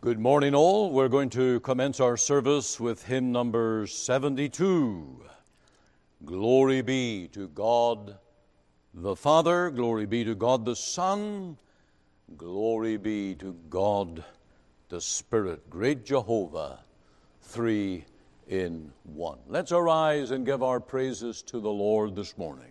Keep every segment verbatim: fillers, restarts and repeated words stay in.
Good morning, all. We're going to commence our service with hymn number seventy-two. Glory be to God the Father, glory be to God the Son, glory be to God the Spirit. Great Jehovah, three in one. Let's arise and give our praises to the Lord this morning.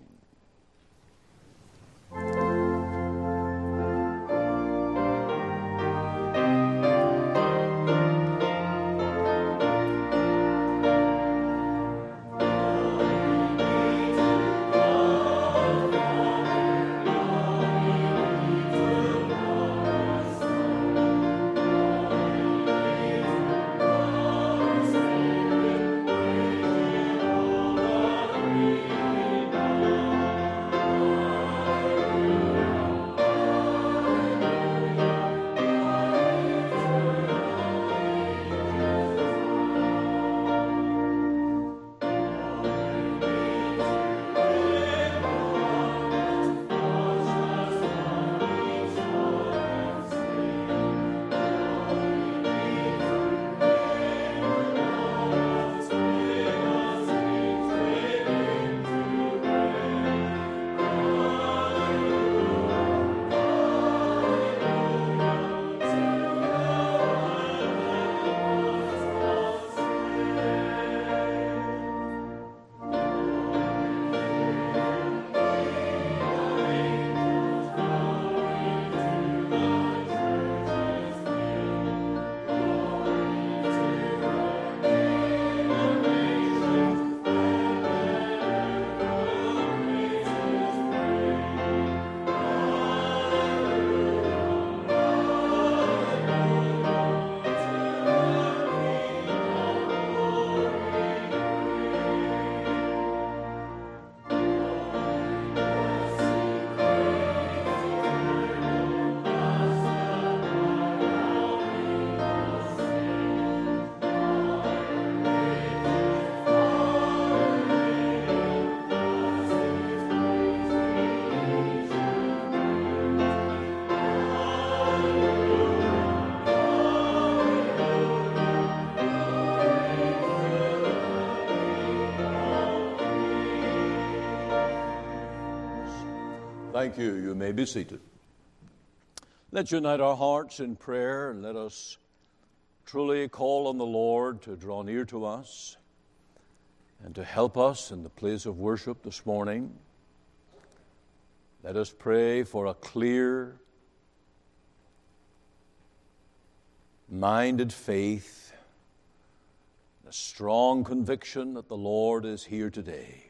Thank you. You may be seated. Let's unite our hearts in prayer and let us truly call on the Lord to draw near to us and to help us in the place of worship this morning. Let us pray for a clear, minded faith, a strong conviction that the Lord is here today.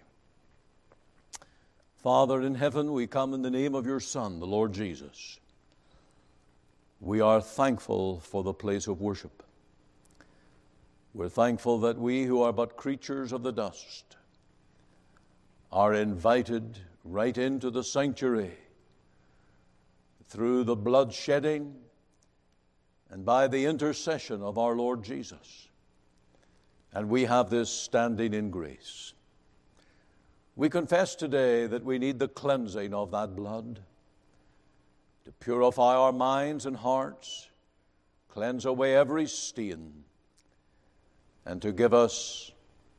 Father in heaven, we come in the name of your Son, the Lord Jesus. We are thankful for the place of worship. We're thankful that we who are but creatures of the dust are invited right into the sanctuary through the blood shedding and by the intercession of our Lord Jesus. And we have this standing in grace. We confess today that we need the cleansing of that blood to purify our minds and hearts, cleanse away every stain, and to give us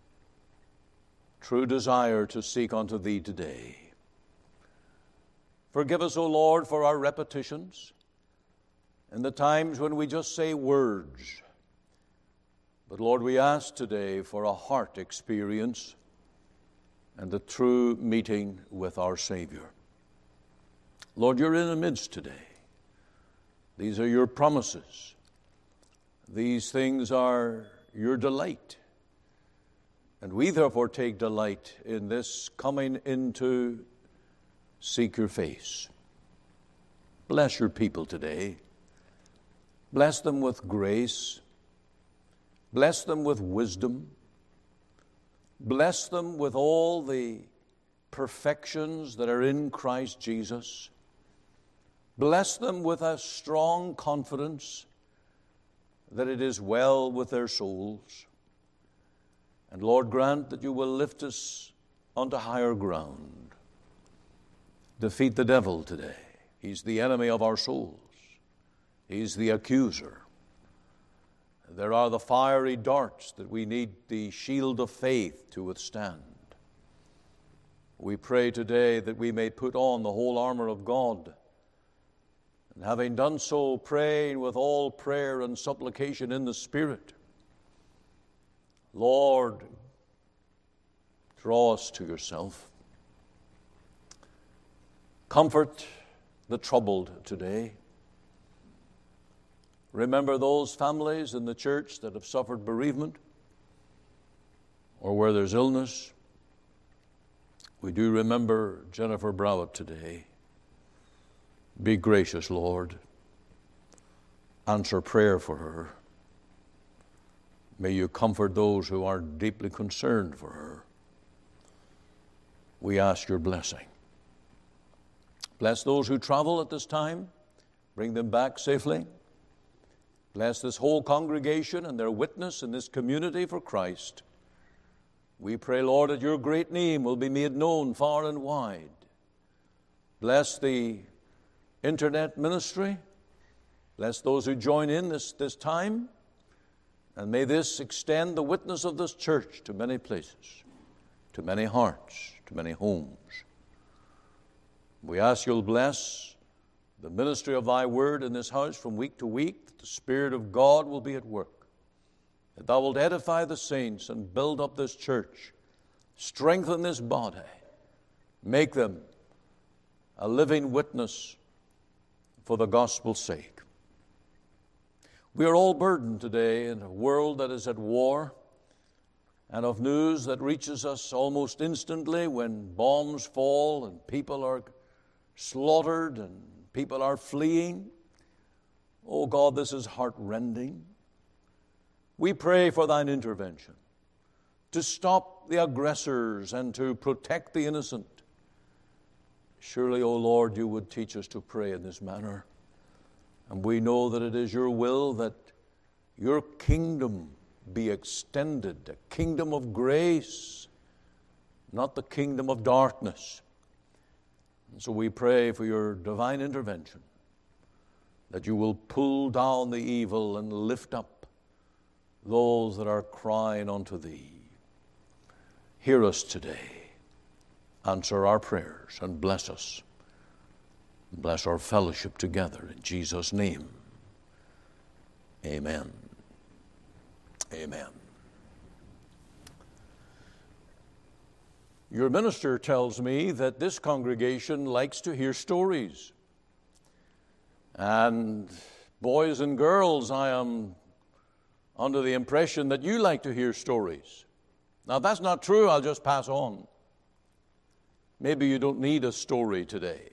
true desire to seek unto Thee today. Forgive us, O Lord, for our repetitions and the times when we just say words. But Lord, we ask today for a heart experience and the true meeting with our Savior. Lord, you're in the midst today. These are your promises. These things are your delight. And we therefore take delight in this coming in to seek your face. Bless your people today. Bless them with grace. Bless them with wisdom. Bless them with all the perfections that are in Christ Jesus. Bless them with a strong confidence that it is well with their souls. And Lord, grant that you will lift us onto higher ground. Defeat the devil today. He's the enemy of our souls. He's the accuser. There are the fiery darts that we need the shield of faith to withstand. We pray today that we may put on the whole armor of God, and having done so, praying with all prayer and supplication in the Spirit, Lord, draw us to yourself. Comfort the troubled today. Remember those families in the church that have suffered bereavement or where there's illness. We do remember Jennifer Browett today. Be gracious, Lord. Answer prayer for her. May you comfort those who are deeply concerned for her. We ask your blessing. Bless those who travel at this time. Bring them back safely. Bless this whole congregation and their witness in this community for Christ. We pray, Lord, that your great name will be made known far and wide. Bless the internet ministry. Bless those who join in this, this time. And may this extend the witness of this church to many places, to many hearts, to many homes. We ask you'll bless the ministry of thy word in this house from week to week, that the Spirit of God will be at work, that thou wilt edify the saints and build up this church, strengthen this body, make them a living witness for the gospel's sake. We are all burdened today in a world that is at war, and of news that reaches us almost instantly when bombs fall and people are slaughtered and people are fleeing. Oh God, this is heart-rending. We pray for thine intervention to stop the aggressors and to protect the innocent. Surely, O Lord, you would teach us to pray in this manner. And we know that it is your will that your kingdom be extended, a kingdom of grace, not the kingdom of darkness. And so we pray for your divine intervention, that you will pull down the evil and lift up those that are crying unto thee. Hear us today. Answer our prayers and bless us. Bless our fellowship together in Jesus' name. Amen. Amen. Your minister tells me that this congregation likes to hear stories. And boys and girls, I am under the impression that you like to hear stories. Now, if that's not true, I'll just pass on. Maybe you don't need a story today.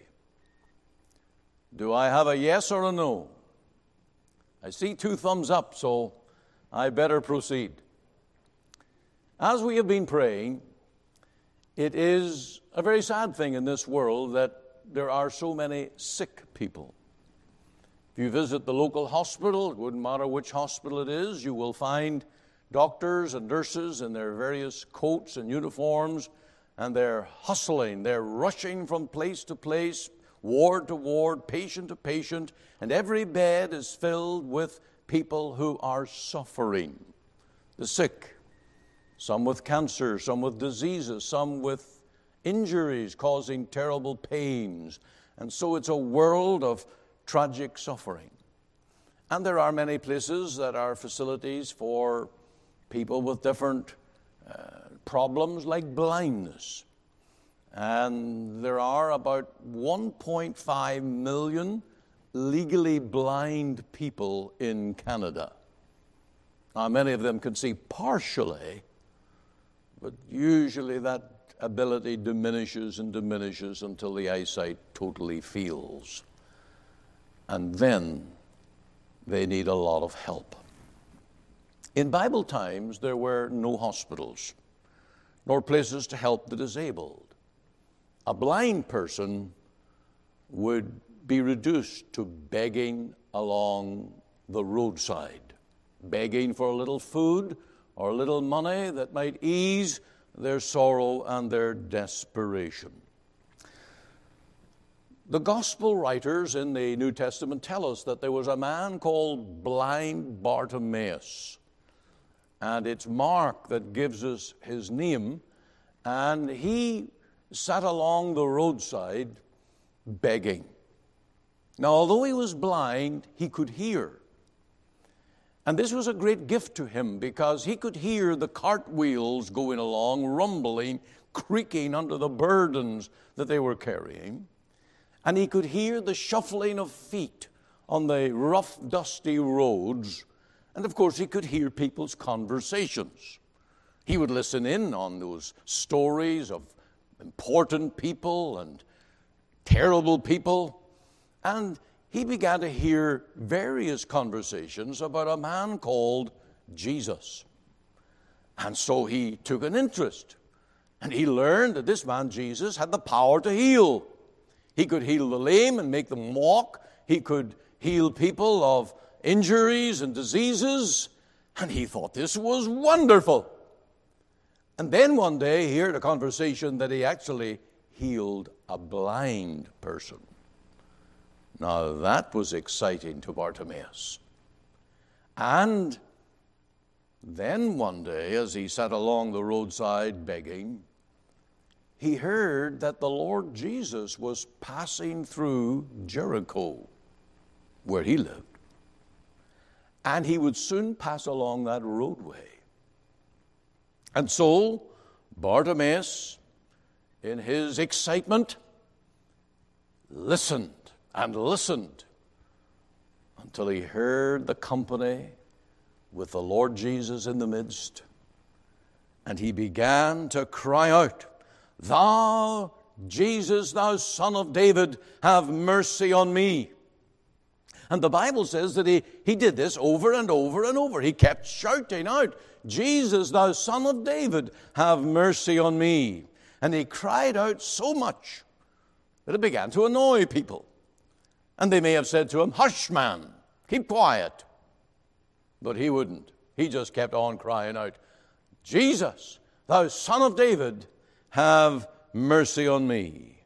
Do I have a yes or a no? I see two thumbs up, so I better proceed. As we have been praying, it is a very sad thing in this world that there are so many sick people. If you visit the local hospital, it wouldn't matter which hospital it is, you will find doctors and nurses in their various coats and uniforms, and they're hustling, they're rushing from place to place, ward to ward, patient to patient, and every bed is filled with people who are suffering. The sick, some with cancer, some with diseases, some with injuries causing terrible pains. And so it's a world of tragic suffering. And there are many places that are facilities for people with different uh, problems like blindness. And there are about one point five million legally blind people in Canada. Now, many of them can see partially, but usually that ability diminishes and diminishes until the eyesight totally fails. And then they need a lot of help. In Bible times, there were no hospitals, nor places to help the disabled. A blind person would be reduced to begging along the roadside, begging for a little food or a little money that might ease their sorrow and their desperation. The gospel writers in the New Testament tell us that there was a man called blind Bartimaeus. And it's Mark that gives us his name. And he sat along the roadside begging. Now, although he was blind, he could hear. And this was a great gift to him because he could hear the cartwheels going along, rumbling, creaking under the burdens that they were carrying. And he could hear the shuffling of feet on the rough, dusty roads. And of course, he could hear people's conversations. He would listen in on those stories of important people and terrible people. And he began to hear various conversations about a man called Jesus. And so he took an interest. And he learned that this man, Jesus, had the power to heal. He could heal the lame and make them walk. He could heal people of injuries and diseases. And he thought this was wonderful. And then one day he heard a conversation that he actually healed a blind person. Now that was exciting to Bartimaeus. And then one day, as he sat along the roadside begging, he heard that the Lord Jesus was passing through Jericho, where he lived. And he would soon pass along that roadway. And so, Bartimaeus, in his excitement, listened and listened until he heard the company with the Lord Jesus in the midst. And he began to cry out, "Thou, Jesus, thou Son of David, have mercy on me." And the Bible says that he, he did this over and over and over. He kept shouting out, "Jesus, thou Son of David, have mercy on me." And he cried out so much that it began to annoy people. And they may have said to him, "Hush, man, keep quiet." But he wouldn't. He just kept on crying out, "Jesus, thou Son of David, have mercy on me."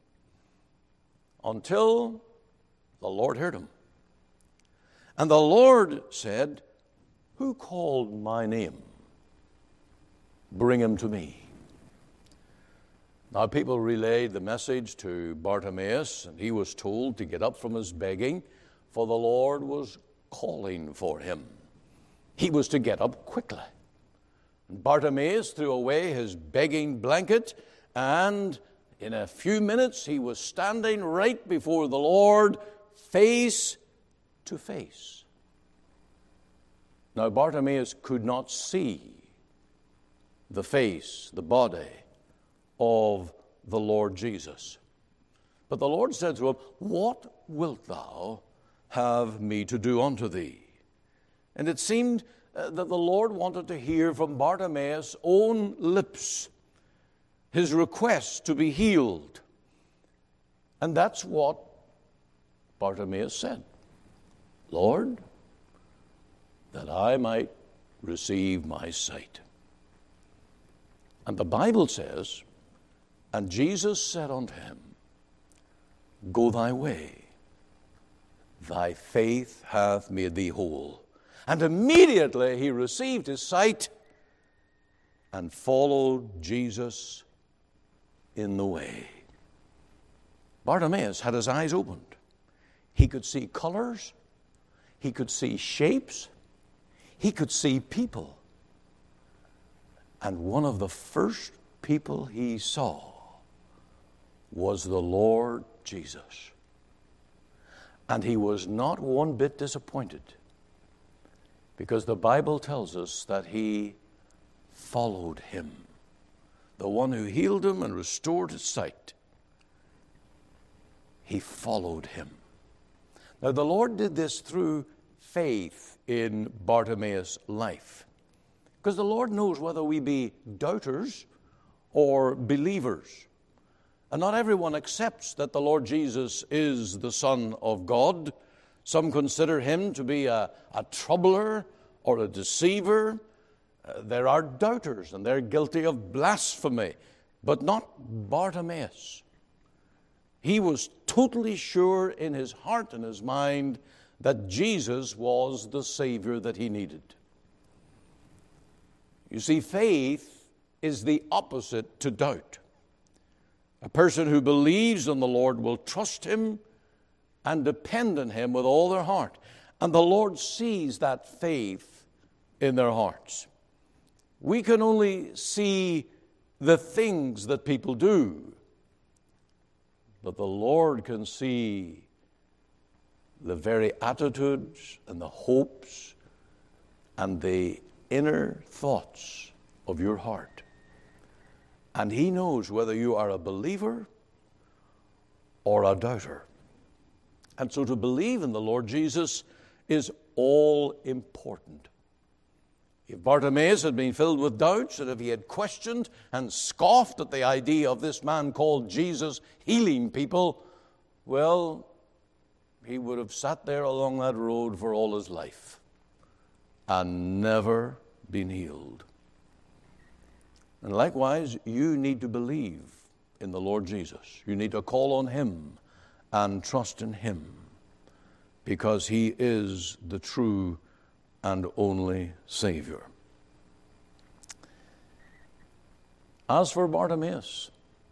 Until the Lord heard him. And the Lord said, "Who called my name? Bring him to me." Now people relayed the message to Bartimaeus, and he was told to get up from his begging, for the Lord was calling for him. He was to get up quickly. And Bartimaeus threw away his begging blanket, and in a few minutes he was standing right before the Lord, face to face. Now Bartimaeus could not see the face, the body of the Lord Jesus. But the Lord said to him, "What wilt thou have me to do unto thee?" And it seemed uh, that the Lord wanted to hear from Bartimaeus' own lips his request to be healed. And that's what Bartimaeus said. "Lord, that I might receive my sight." And the Bible says, "And Jesus said unto him, Go thy way, thy faith hath made thee whole. And immediately he received his sight and followed Jesus in the way." Bartimaeus had his eyes opened. He could see colors. He could see shapes. He could see people. And one of the first people he saw was the Lord Jesus. And he was not one bit disappointed, because the Bible tells us that he followed him, the one who healed him and restored his sight. He followed him. Now the Lord did this through faith in Bartimaeus' life, because the Lord knows whether we be doubters or believers. And not everyone accepts that the Lord Jesus is the Son of God. Some consider him to be a, a troubler or a deceiver. Uh, there are doubters, and they're guilty of blasphemy, but not Bartimaeus. He was totally sure in his heart and his mind that Jesus was the Savior that he needed. You see, faith is the opposite to doubt. A person who believes in the Lord will trust him and depend on him with all their heart. And the Lord sees that faith in their hearts. We can only see the things that people do, but the Lord can see the very attitudes and the hopes and the inner thoughts of your heart. And he knows whether you are a believer or a doubter. And so to believe in the Lord Jesus is all important. If Bartimaeus had been filled with doubts, and if he had questioned and scoffed at the idea of this man called Jesus healing people, well, he would have sat there along that road for all his life and never been healed. And likewise, you need to believe in the Lord Jesus. You need to call on him and trust in him, because he is the true and only Savior. As for Bartimaeus,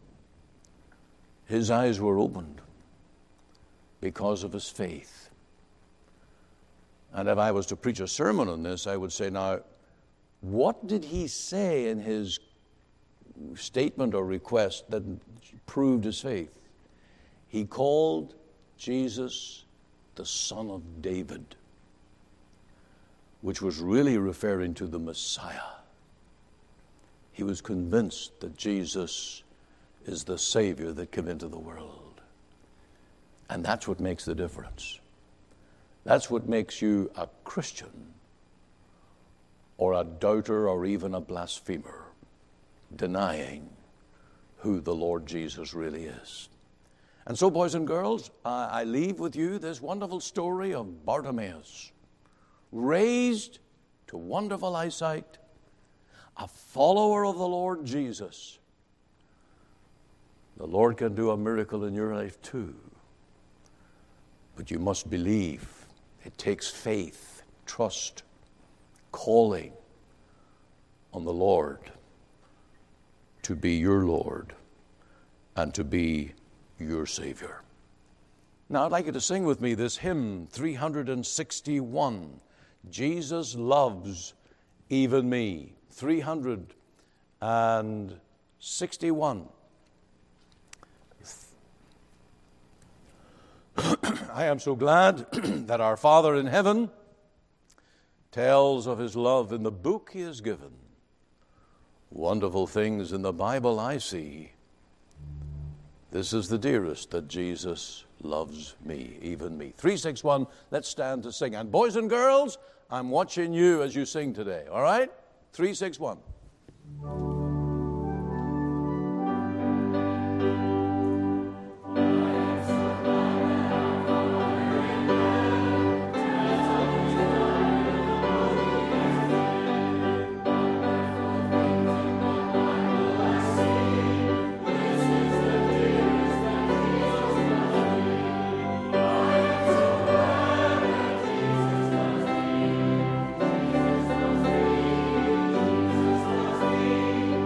his eyes were opened because of his faith. And if I was to preach a sermon on this, I would say, now, what did he say in his statement or request that proved his faith? He called Jesus the Son of David, which was really referring to the Messiah. He was convinced that Jesus is the Savior that came into the world. And that's what makes the difference. That's what makes you a Christian or a doubter or even a blasphemer, denying who the Lord Jesus really is. And so, boys and girls, I leave with you this wonderful story of Bartimaeus, raised to wonderful eyesight, a follower of the Lord Jesus. The Lord can do a miracle in your life too. But you must believe. It takes faith, trust, calling on the Lord to be your Lord and to be your Savior. Now I'd like you to sing with me this hymn, three hundred sixty-one, Jesus Loves Even Me. three hundred sixty-one. I am so glad that our Father in heaven tells of his love in the book he has given. Wonderful things in the Bible I see. This is the dearest, that Jesus loves me, even me. three sixty-one, let's stand to sing. And boys and girls, I'm watching you as you sing today, all right? three sixty-one. Me.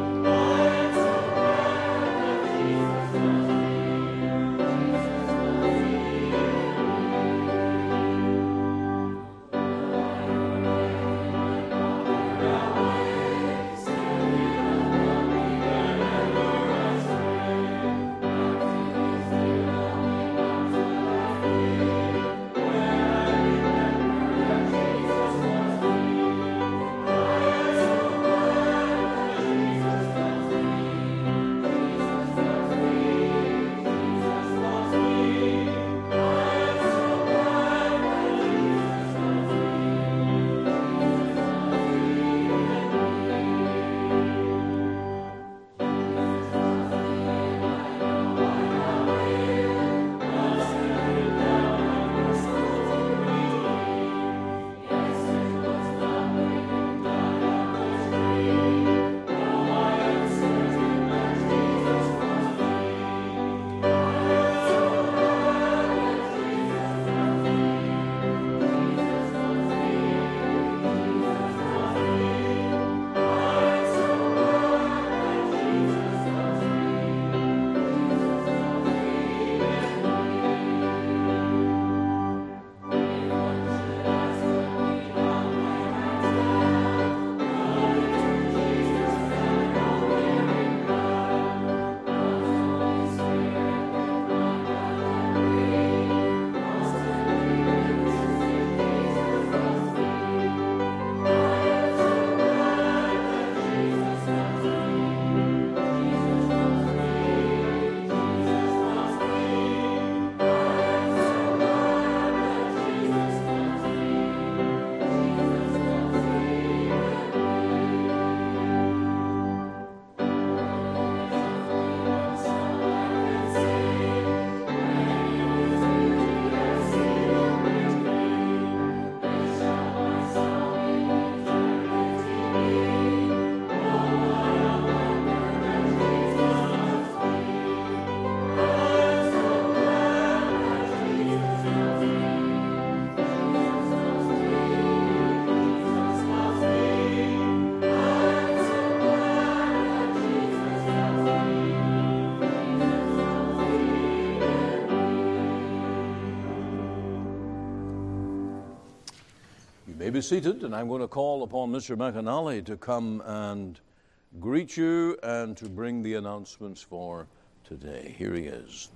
may be seated, and I'm going to call upon Mister McAnally to come and greet you and to bring the announcements for today. Here he is.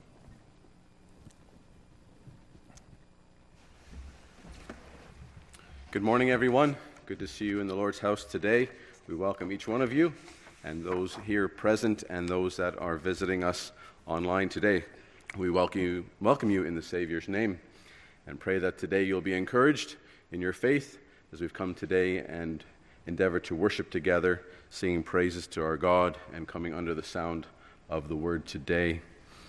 Good morning, everyone. Good to see you in the Lord's house today. We welcome each one of you, and those here present and those that are visiting us online today. We welcome you, welcome you in the Savior's name, and pray that today you'll be encouraged in your faith as we've come today and endeavor to worship together, singing praises to our God and coming under the sound of the word today.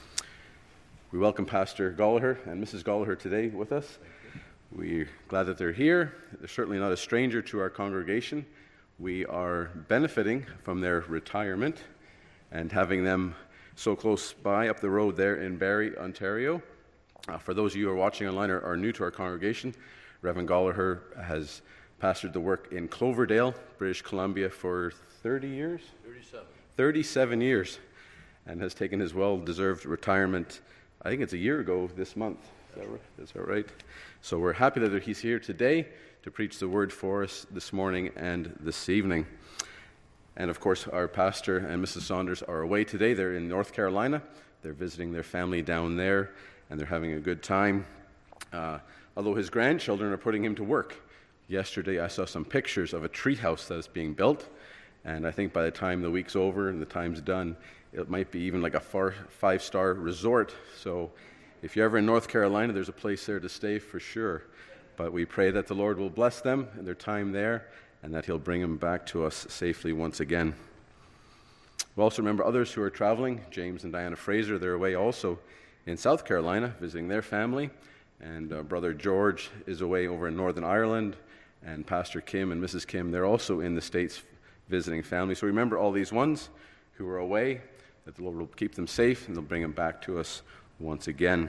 We welcome Pastor Gallagher and Missus Gallagher today with us. We're glad that they're here. They're certainly not a stranger to our congregation. We are benefiting from their retirement and having them so close by up the road there in Barrie, Ontario. Uh, for those of you who are watching online or are new to our congregation, Reverend Gallagher has pastored the work in Cloverdale, British Columbia for thirty years? thirty-seven. thirty-seven years, and has taken his well-deserved retirement, I think it's a year ago this month. Is that right? Is that right? So we're happy that he's here today to preach the word for us this morning and this evening. And of course, our pastor and Missus Saunders are away today. They're in North Carolina. They're visiting their family down there, and they're having a good time. Uh, although his grandchildren are putting him to work. Yesterday, I saw some pictures of a treehouse that is being built, and I think by the time the week's over and the time's done, it might be even like a far, five-star resort. So if you're ever in North Carolina, there's a place there to stay for sure. But we pray that the Lord will bless them in their time there and that he'll bring them back to us safely once again. We'll also remember others who are traveling. James and Diana Fraser, they're away also in South Carolina visiting their family. And uh, Brother George is away over in Northern Ireland. And Pastor Kim and Missus Kim, they're also in the States visiting family. So remember all these ones who are away, that the Lord will keep them safe and they'll bring them back to us once again.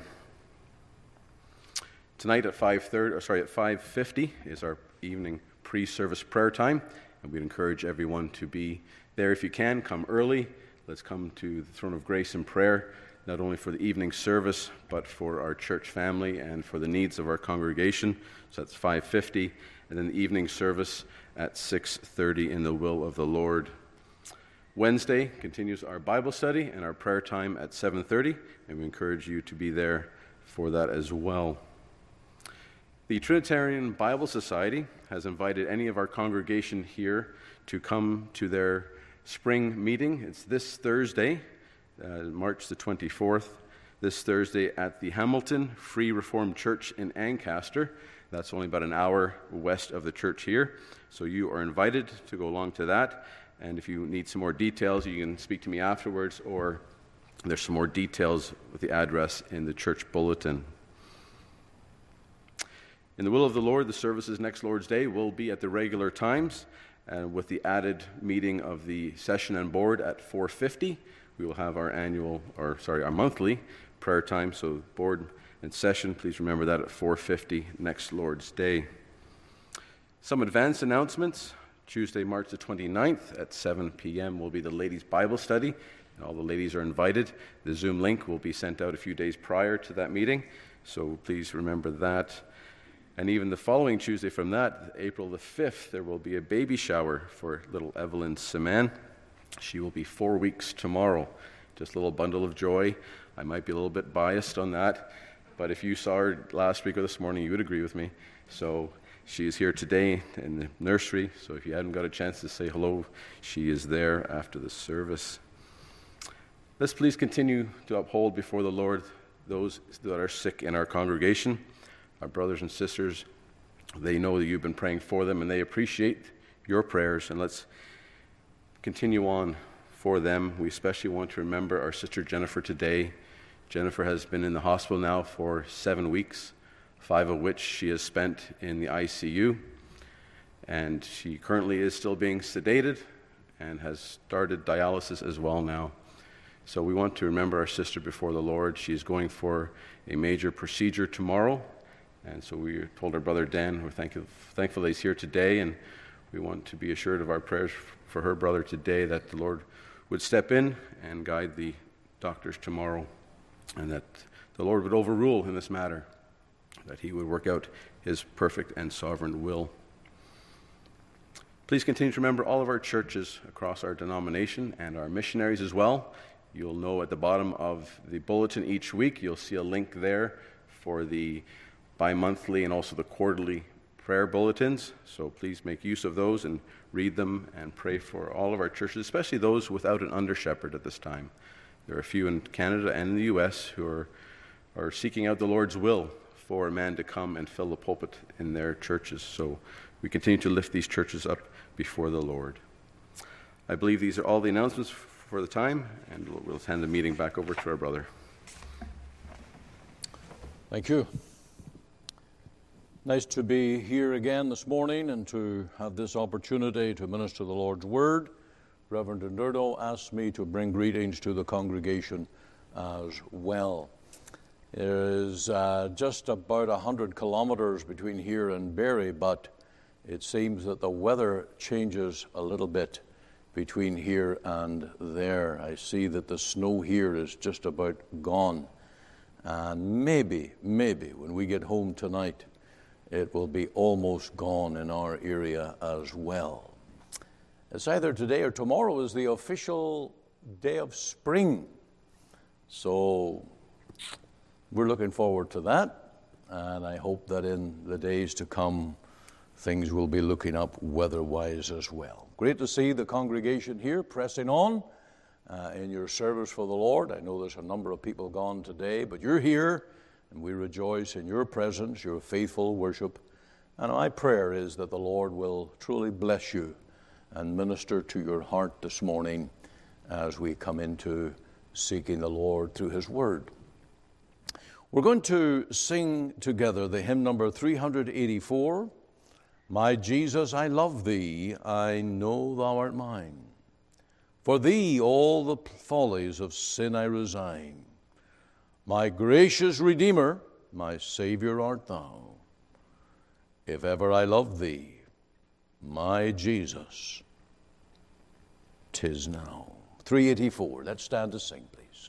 Tonight at five thirty, or sorry, at five fifty is our evening pre-service prayer time, and we'd encourage everyone to be there if you can. Come early. Let's come to the throne of grace in prayer, not only for the evening service, but for our church family and for the needs of our congregation. So that's five fifty, and then the evening service at six thirty in the will of the Lord. Wednesday continues our Bible study and our prayer time at seven thirty, and we encourage you to be there for that as well. The Trinitarian Bible Society has invited any of our congregation here to come to their spring meeting. It's this Thursday, uh, March the twenty-fourth, this Thursday at the Hamilton Free Reformed Church in Ancaster. That's only about an hour west of the church here. So you are invited to go along to that. And if you need some more details, you can speak to me afterwards, or there's some more details with the address in the church bulletin. In the will of the Lord, the services next Lord's Day will be at the regular times, uh, with the added meeting of the session and board at four fifty. We will have our annual, or sorry, our monthly prayer time. So board and session, please remember that at four fifty next Lord's Day. Some advance announcements. Tuesday, March the twenty-ninth at seven p.m. will be the ladies' Bible study, and all the ladies are invited. The Zoom link will be sent out a few days prior to that meeting, so please remember that. And even the following Tuesday from that, April the fifth, there will be a baby shower for little Evelyn Seman. She will be four weeks tomorrow. Just a little bundle of joy. I might be a little bit biased on that, but if you saw her last week or this morning, you would agree with me. So she is here today in the nursery, so if you hadn't got a chance to say hello, she is there after the service. Let's please continue to uphold before the Lord those that are sick in our congregation. Our brothers and sisters, they know that you've been praying for them, and they appreciate your prayers, and let's continue on for them. We especially want to remember our sister Jennifer today. Jennifer has been in the hospital now for seven weeks, five of which she has spent in the I C U, and she currently is still being sedated and has started dialysis as well now. So we want to remember our sister before the Lord. She's going for a major procedure tomorrow, and so we told our brother Dan, we're thankful, thankful that he's here today, and we want to be assured of our prayers for her brother today, that the Lord would step in and guide the doctors tomorrow, and that the Lord would overrule in this matter, that he would work out his perfect and sovereign will. Please continue to remember all of our churches across our denomination and our missionaries as well. You'll know at the bottom of the bulletin each week, you'll see a link there for the bi-monthly and also the quarterly prayer bulletins. So please make use of those and read them and pray for all of our churches, especially those without an under-shepherd at this time. There are a few in Canada and in the U S who are, are seeking out the Lord's will for a man to come and fill the pulpit in their churches. So we continue to lift these churches up before the Lord. I believe these are all the announcements for the time, and we'll, we'll hand the meeting back over to our brother. Thank you. Nice to be here again this morning and to have this opportunity to minister the Lord's Word. Reverend Ndurdo asked me to bring greetings to the congregation as well. There is uh, just about one hundred kilometers between here and Barrie, but it seems that the weather changes a little bit between here and there. I see that the snow here is just about gone. And maybe, maybe when we get home tonight, it will be almost gone in our area as well. It's either today or tomorrow is the official day of spring. So we're looking forward to that. And I hope that in the days to come, things will be looking up weather-wise as well. Great to see the congregation here pressing on uh, in your service for the Lord. I know there's a number of people gone today, but you're here, and we rejoice in your presence, your faithful worship. And my prayer is that the Lord will truly bless you and minister to your heart this morning as we come into seeking the Lord through His Word. We're going to sing together the hymn number three eighty-four, My Jesus, I love Thee, I know Thou art mine. For Thee all the follies of sin I resign. My gracious Redeemer, my Savior art Thou. If ever I loved Thee, my Jesus, 'tis now. three eighty-four, let's stand to sing, please.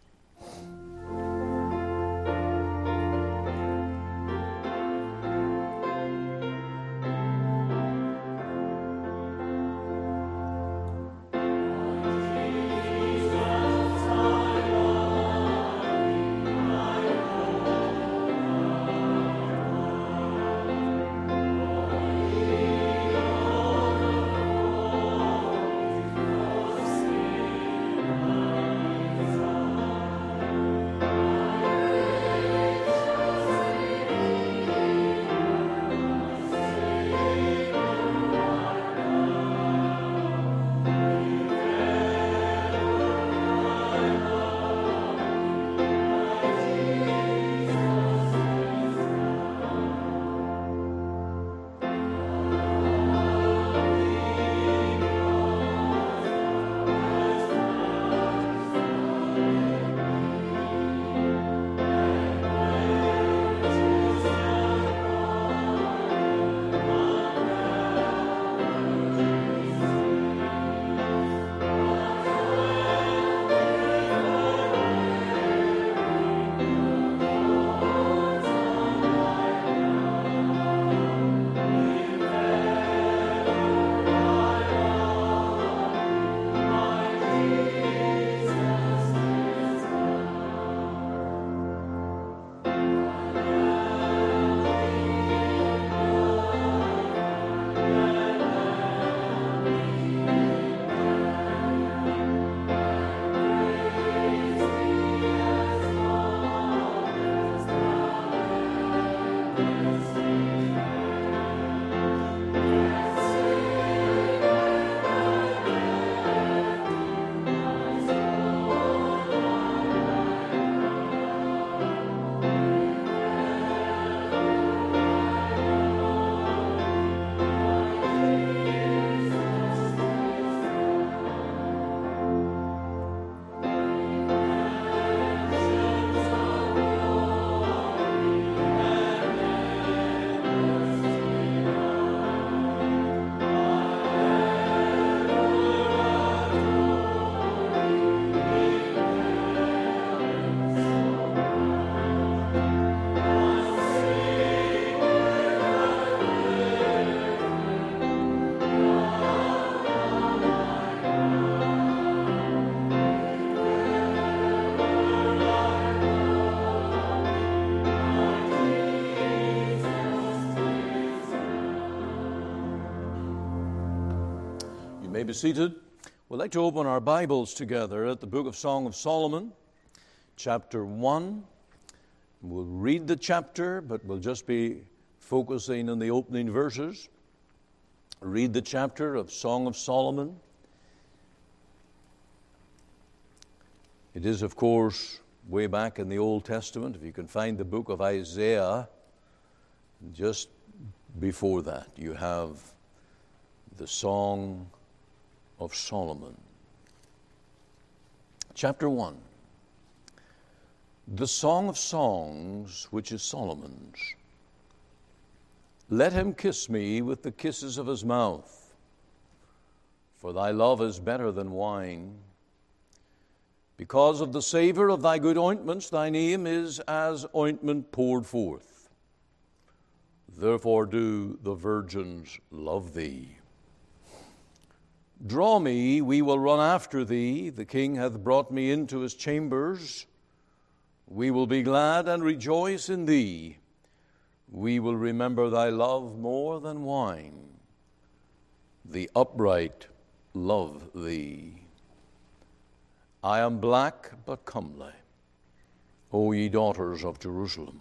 may be seated. We'd like to open our Bibles together at the book of Song of Solomon, chapter one. We'll read the chapter, but we'll just be focusing on the opening verses. Read the chapter of Song of Solomon. It is, of course, way back in the Old Testament. If you can find the book of Isaiah, just before that, you have the Song of Solomon. Chapter one. The Song of Songs, which is Solomon's. Let him kiss me with the kisses of his mouth, for thy love is better than wine. Because of the savor of thy good ointments, thy name is as ointment poured forth. Therefore do the virgins love thee. Draw me, we will run after thee. The king hath brought me into his chambers. We will be glad and rejoice in thee. We will remember thy love more than wine. The upright love thee. I am black but comely, O ye daughters of Jerusalem.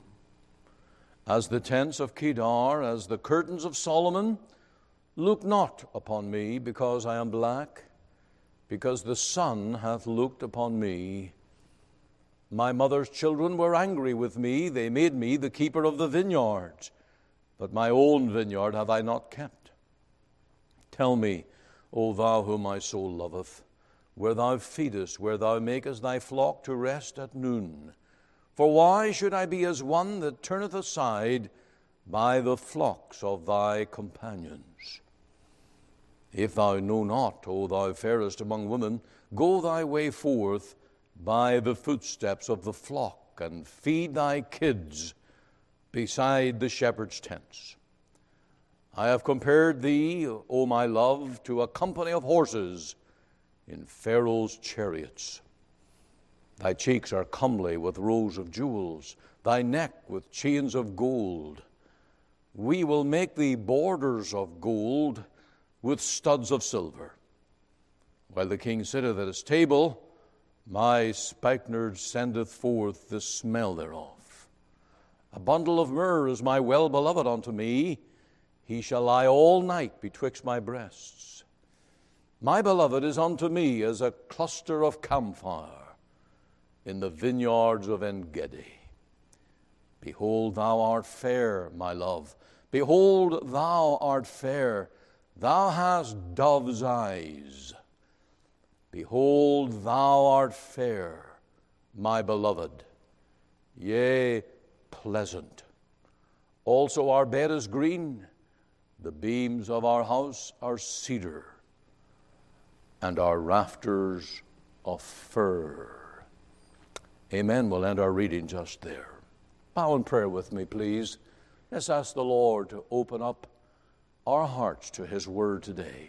As the tents of Kedar, as the curtains of Solomon, look not upon me because I am black, because the sun hath looked upon me. My mother's children were angry with me. They made me the keeper of the vineyards. But my own vineyard have I not kept. Tell me, O thou whom my soul loveth, where thou feedest, where thou makest thy flock to rest at noon. For why should I be as one that turneth aside by the flocks of thy companions? If thou know not, O thou fairest among women, go thy way forth by the footsteps of the flock, and feed thy kids beside the shepherd's tents. I have compared thee, O my love, to a company of horses in Pharaoh's chariots. Thy cheeks are comely with rows of jewels, thy neck with chains of gold. We will make thee borders of gold with studs of silver. While the king sitteth at his table, my spikenard sendeth forth the smell thereof. A bundle of myrrh is my well-beloved unto me. He shall lie all night betwixt my breasts. My beloved is unto me as a cluster of camphire in the vineyards of En-gedi. Behold, thou art fair, my love. Behold, thou art fair. Thou hast dove's eyes. Behold, thou art fair, my beloved, yea, pleasant. Also our bed is green, the beams of our house are cedar, and our rafters of fir. Amen. We'll end our reading just there. Bow in prayer with me, please. Let's ask the Lord to open up our hearts to his word today.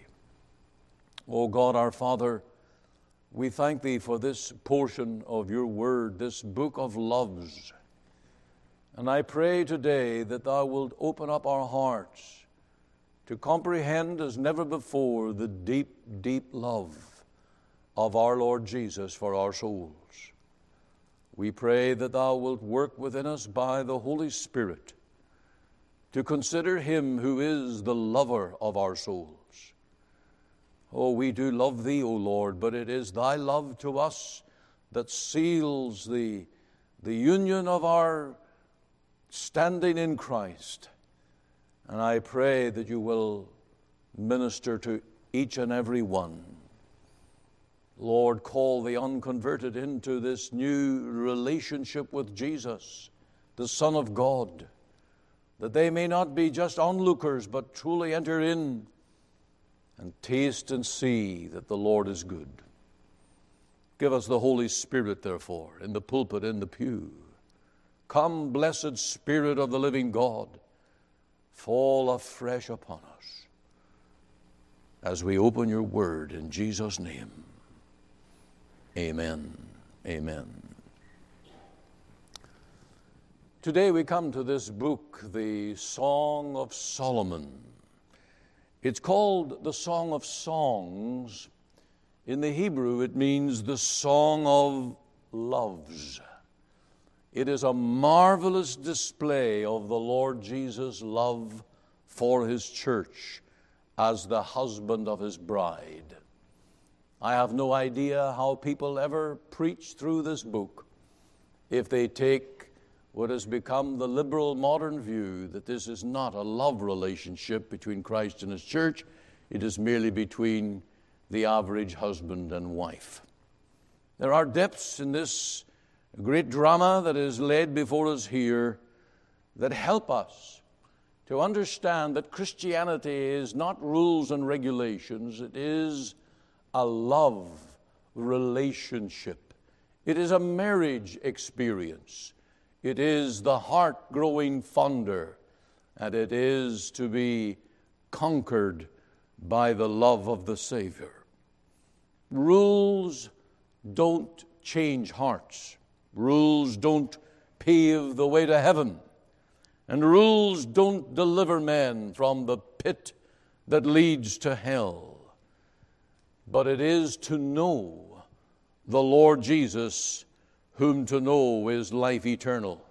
O God, our Father, we thank thee for this portion of your word, this book of loves. And I pray today that thou wilt open up our hearts to comprehend as never before the deep, deep love of our Lord Jesus for our souls. We pray that thou wilt work within us by the Holy Spirit to consider him who is the lover of our souls. Oh, we do love thee, O Lord, but it is thy love to us that seals the, the union of our standing in Christ. And I pray that you will minister to each and every one. Lord, call the unconverted into this new relationship with Jesus, the Son of God, that they may not be just onlookers, but truly enter in and taste and see that the Lord is good. Give us the Holy Spirit, therefore, in the pulpit, in the pew. Come, blessed Spirit of the living God, fall afresh upon us as we open your word in Jesus' name. Amen. Amen. Today we come to this book, the Song of Solomon. It's called the Song of Songs. In the Hebrew, it means the Song of Loves. It is a marvelous display of the Lord Jesus' love for his church as the husband of his bride. I have no idea how people ever preach through this book if they take what has become the liberal modern view that this is not a love relationship between Christ and his church. It is merely between the average husband and wife. There are depths in this great drama that is laid before us here that help us to understand that Christianity is not rules and regulations. It is a love relationship. It is a marriage experience. It is the heart growing fonder, and it is to be conquered by the love of the Savior. Rules don't change hearts. Rules don't pave the way to heaven. And rules don't deliver men from the pit that leads to hell. But it is to know the Lord Jesus, whom to know is life eternal.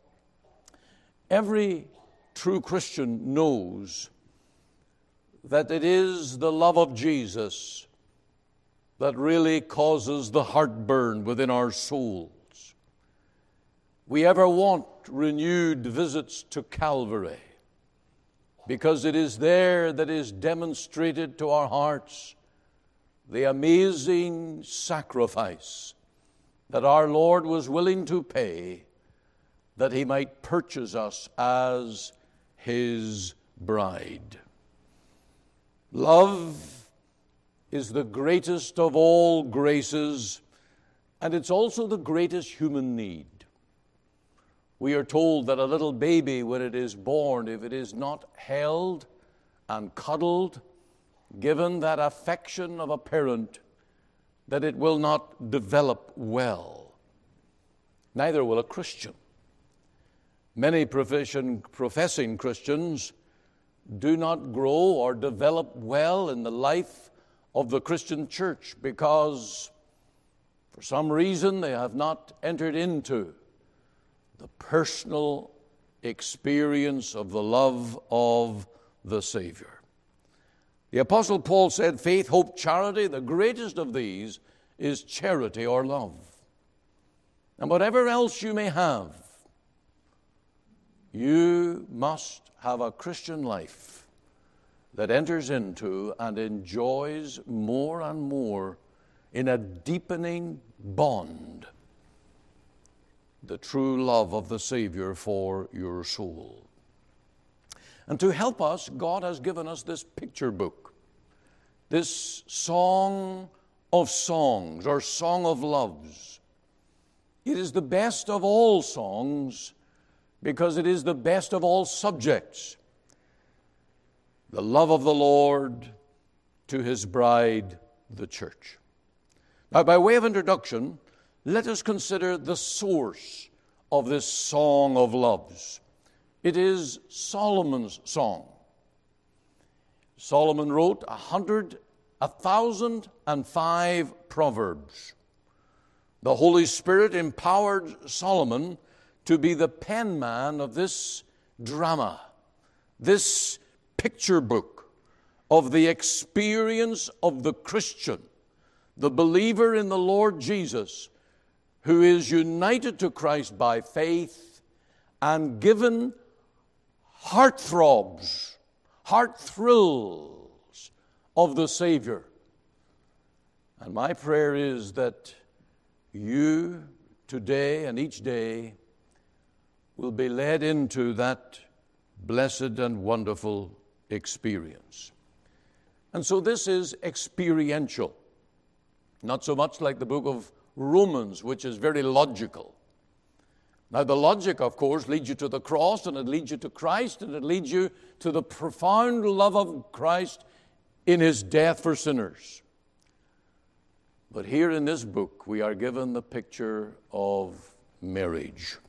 Every true Christian knows that it is the love of Jesus that really causes the heartburn within our souls. We ever want renewed visits to Calvary because it is there that is demonstrated to our hearts the amazing sacrifice that our Lord was willing to pay that he might purchase us as his bride. Love is the greatest of all graces, and it's also the greatest human need. We are told that a little baby, when it is born, if it is not held and cuddled, given that affection of a parent, that it will not develop well. Neither will a Christian. Many profession, professing Christians do not grow or develop well in the life of the Christian church because for some reason they have not entered into the personal experience of the love of the Savior. The Apostle Paul said, faith, hope, charity, the greatest of these is charity or love. And whatever else you may have, you must have a Christian life that enters into and enjoys more and more in a deepening bond the true love of the Savior for your soul. And to help us, God has given us this picture book, this Song of Songs, or Song of Loves. It is the best of all songs because it is the best of all subjects. The love of the Lord to his bride, the church. Now, by way of introduction, let us consider the source of this Song of Loves. It is Solomon's song. Solomon wrote a hundred, a thousand and five proverbs. The Holy Spirit empowered Solomon to be the penman of this drama, this picture book of the experience of the Christian, the believer in the Lord Jesus, who is united to Christ by faith and given heart throbs, heart thrills of the Savior. And my prayer is that you today and each day will be led into that blessed and wonderful experience. And so this is experiential, not so much like the book of Romans, which is very logical. Now, the logic, of course, leads you to the cross, and it leads you to Christ, and it leads you to the profound love of Christ in his death for sinners. But here in this book, we are given the picture of marriage.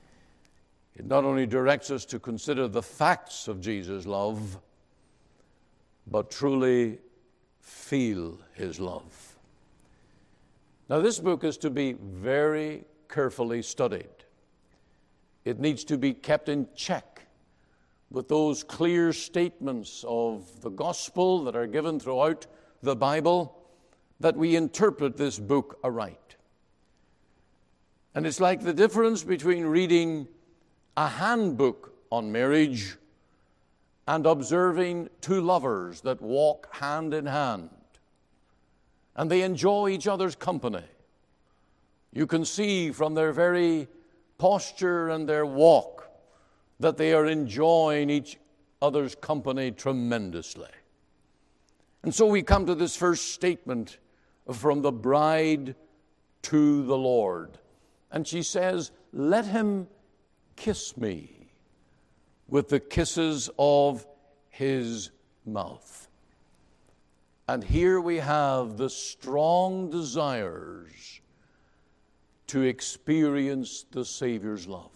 It not only directs us to consider the facts of Jesus' love, but truly feel his love. Now, this book is to be very carefully studied. It needs to be kept in check with those clear statements of the gospel that are given throughout the Bible, that we interpret this book aright. And it's like the difference between reading a handbook on marriage and observing two lovers that walk hand in hand, and they enjoy each other's company. You can see from their very posture and their walk that they are enjoying each other's company tremendously. And so we come to this first statement from the bride to the Lord. And she says, "Let him kiss me with the kisses of his mouth." And here we have the strong desires to experience the Savior's love.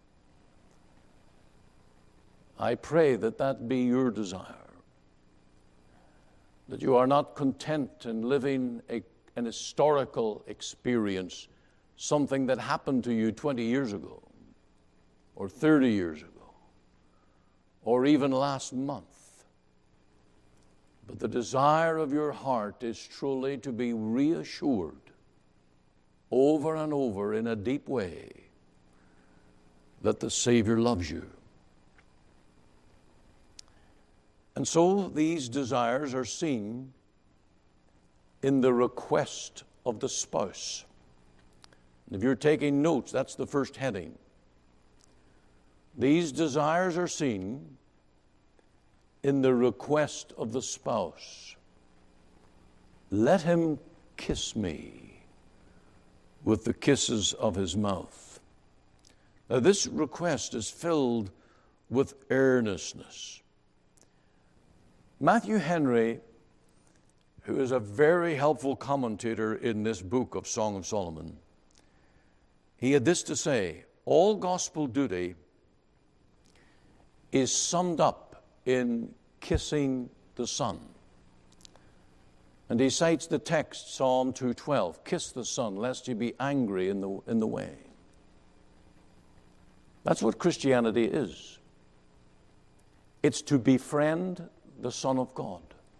I pray that that be your desire, that you are not content in living a, an historical experience, something that happened to you twenty years ago, or thirty years ago, or even last month. But the desire of your heart is truly to be reassured over and over in a deep way that the Savior loves you. And so these desires are seen in the request of the spouse. And if you're taking notes, that's the first heading. These desires are seen in the request of the spouse. Let him kiss me with the kisses of his mouth. Now, this request is filled with earnestness. Matthew Henry, who is a very helpful commentator in this book of Song of Solomon, he had this to say: all gospel duty is summed up in kissing the Son. And he cites the text, Psalm two twelve, "Kiss the Son, lest he be angry in the, in the way." That's what Christianity is. It's to befriend the Son of God.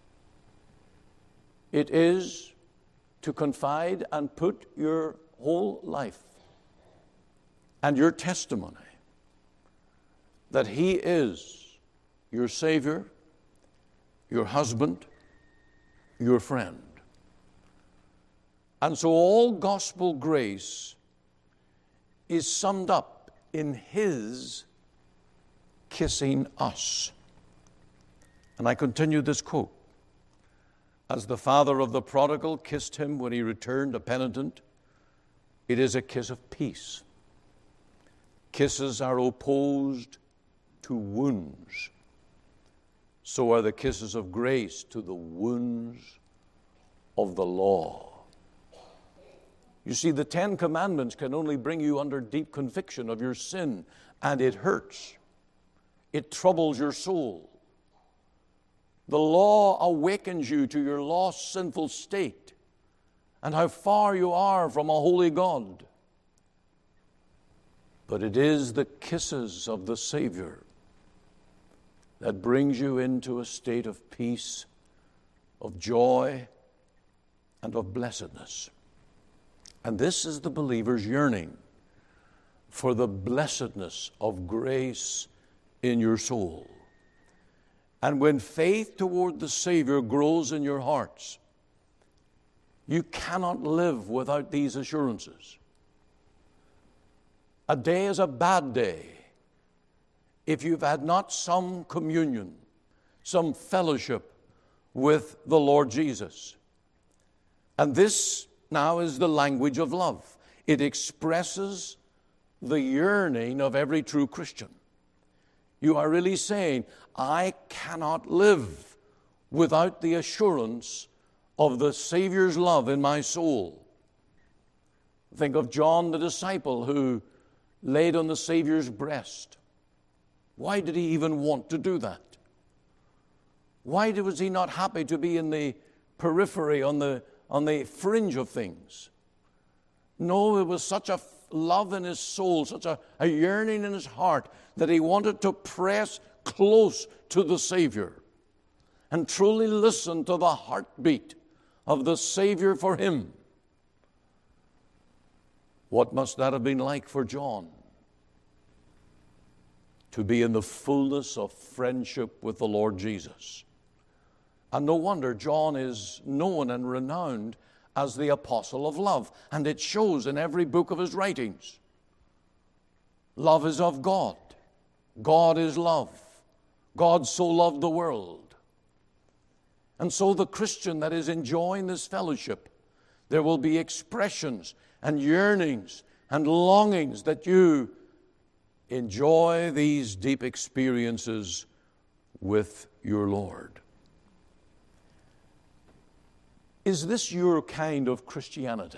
It is to confide and put your whole life and your testimony that he is your Savior, your husband, your friend. And so all gospel grace is summed up in his kissing us. And I continue this quote: "As the father of the prodigal kissed him when he returned a penitent, it is a kiss of peace. Kisses are opposed to wounds. So are the kisses of grace to the wounds of the law." You see, the Ten Commandments can only bring you under deep conviction of your sin, and it hurts. It troubles your soul. The law awakens you to your lost, sinful state and how far you are from a holy God. But it is the kisses of the Savior that brings you into a state of peace, of joy, and of blessedness. And this is the believer's yearning for the blessedness of grace in your soul. And when faith toward the Savior grows in your hearts, you cannot live without these assurances. A day is a bad day if you've had not some communion, some fellowship with the Lord Jesus. And this now is the language of love. It expresses the yearning of every true Christian. You are really saying, I cannot live without the assurance of the Savior's love in my soul. Think of John the disciple who laid on the Savior's breast. Why did he even want to do that? Why was he not happy to be in the periphery, on the, on the fringe of things? No, it was such a love in his soul, such a, a yearning in his heart, that he wanted to press close to the Savior and truly listen to the heartbeat of the Savior for him. What must that have been like for John? To be in the fullness of friendship with the Lord Jesus. And no wonder John is known and renowned as the apostle of love. And it shows in every book of his writings. Love is of God. God is love. God so loved the world. And so the Christian that is enjoying this fellowship, there will be expressions and yearnings and longings that you enjoy these deep experiences with your Lord. Is this your kind of Christianity?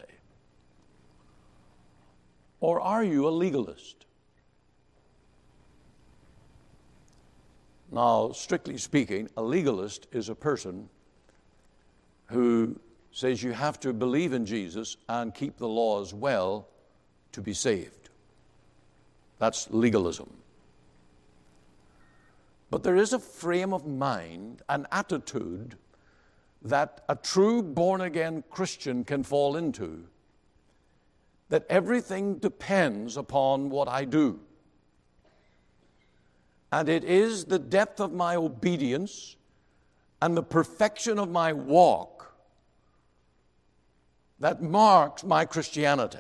Or are you a legalist? Now, strictly speaking, a legalist is a person who says you have to believe in Jesus and keep the law as well to be saved. That's legalism. But there is a frame of mind, an attitude that a true born-again Christian can fall into, that everything depends upon what I do. And it is the depth of my obedience and the perfection of my walk that marks my Christianity.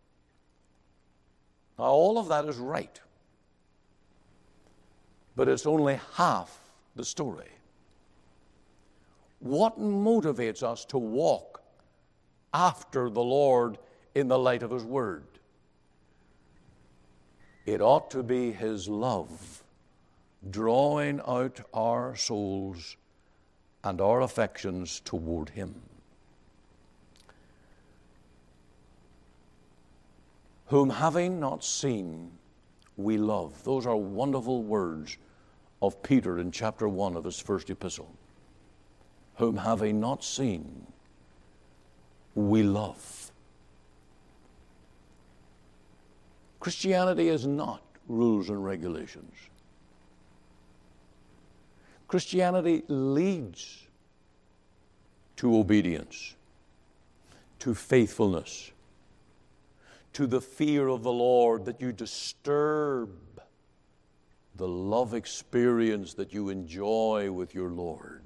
Now, all of that is right, but it's only half the story. What motivates us to walk after the Lord in the light of His Word? It ought to be His love drawing out our souls and our affections toward Him. Whom having not seen, we love. Those are wonderful words of Peter in chapter one of his first epistle. Whom having not seen, we love. Christianity is not rules and regulations. Christianity leads to obedience, to faithfulness, to the fear of the Lord, that you disturb the love experience that you enjoy with your Lord.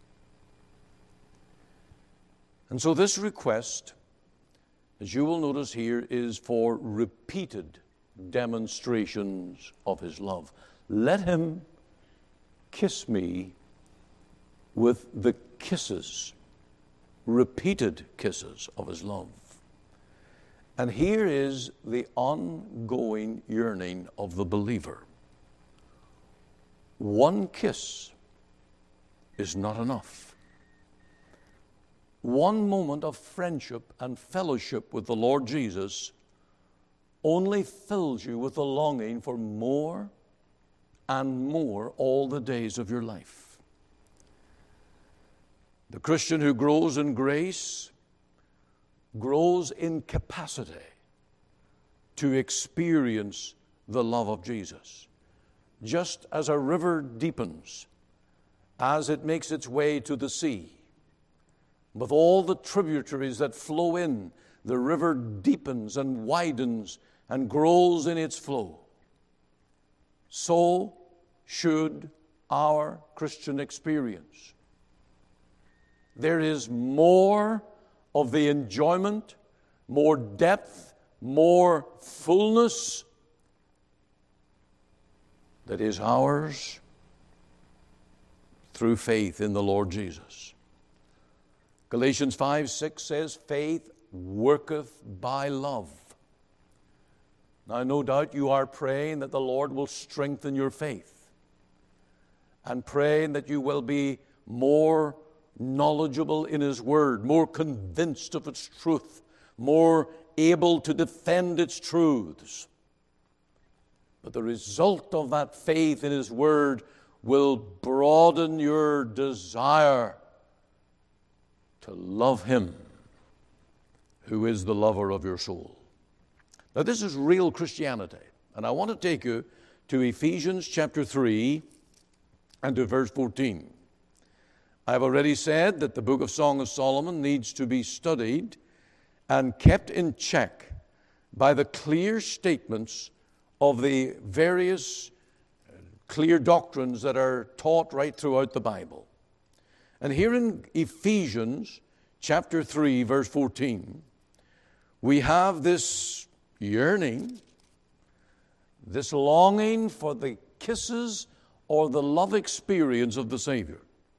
And so this request, as you will notice here, is for repeated demonstrations of His love. Let Him kiss me with the kisses, repeated kisses of His love. And here is the ongoing yearning of the believer. One kiss is not enough. One moment of friendship and fellowship with the Lord Jesus only fills you with a longing for more and more all the days of your life. The Christian who grows in grace grows in capacity to experience the love of Jesus. Just as a river deepens as it makes its way to the sea, with all the tributaries that flow in, the river deepens and widens and grows in its flow. So should our Christian experience. There is more of the enjoyment, more depth, more fullness that is ours through faith in the Lord Jesus. Galatians five six says, faith worketh by love. Now, no doubt you are praying that the Lord will strengthen your faith and praying that you will be more knowledgeable in His Word, more convinced of its truth, more able to defend its truths. But the result of that faith in His Word will broaden your desire to love Him who is the lover of your soul. Now, this is real Christianity, and I want to take you to Ephesians chapter three and to verse fourteen. I've already said that the book of Song of Solomon needs to be studied and kept in check by the clear statements of the various clear doctrines that are taught right throughout the Bible. And here in Ephesians chapter three, verse fourteen, we have this yearning, this longing for the kisses or the love experience of the Savior.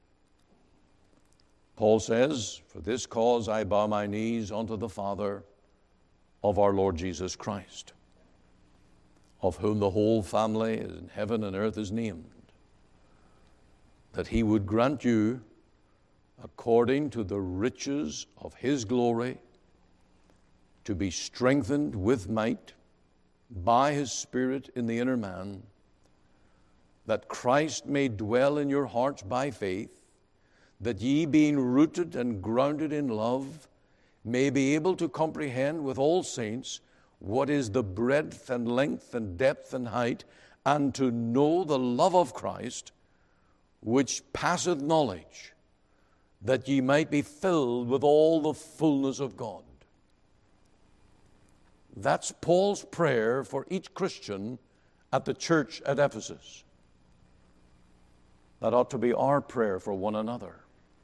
Paul says, "For this cause I bow my knees unto the Father of our Lord Jesus Christ, of whom the whole family in heaven and earth is named, that He would grant you, according to the riches of His glory, to be strengthened with might by His Spirit in the inner man, that Christ may dwell in your hearts by faith, that ye, being rooted and grounded in love, may be able to comprehend with all saints what is the breadth and length and depth and height, and to know the love of Christ, which passeth knowledge, that ye might be filled with all the fullness of God." That's Paul's prayer for each Christian at the church at Ephesus. That ought to be our prayer for one another.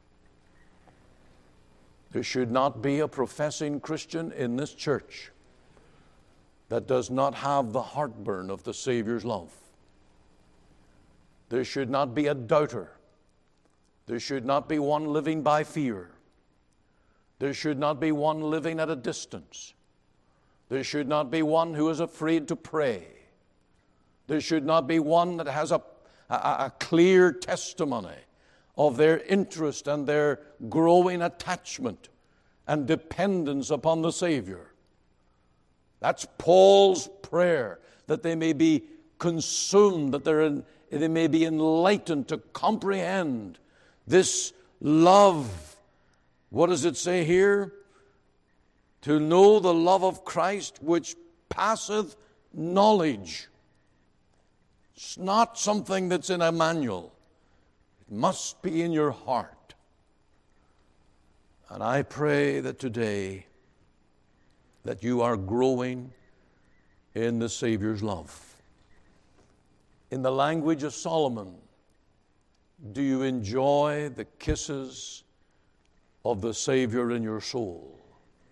There should not be a professing Christian in this church that does not have the heartburn of the Savior's love. There should not be a doubter. There should not be one living by fear. There should not be one living at a distance. There should not be one who is afraid to pray. There should not be one that has a, a, a clear testimony of their interest and their growing attachment and dependence upon the Savior. That's Paul's prayer, that they may be consumed, that they're in, they may be enlightened to comprehend this love. What does it say here? To know the love of Christ which passeth knowledge. It's not something that's in a manual. It must be in your heart. And I pray that today that you are growing in the Savior's love. In the language of Solomon, do you enjoy the kisses of the Savior in your soul?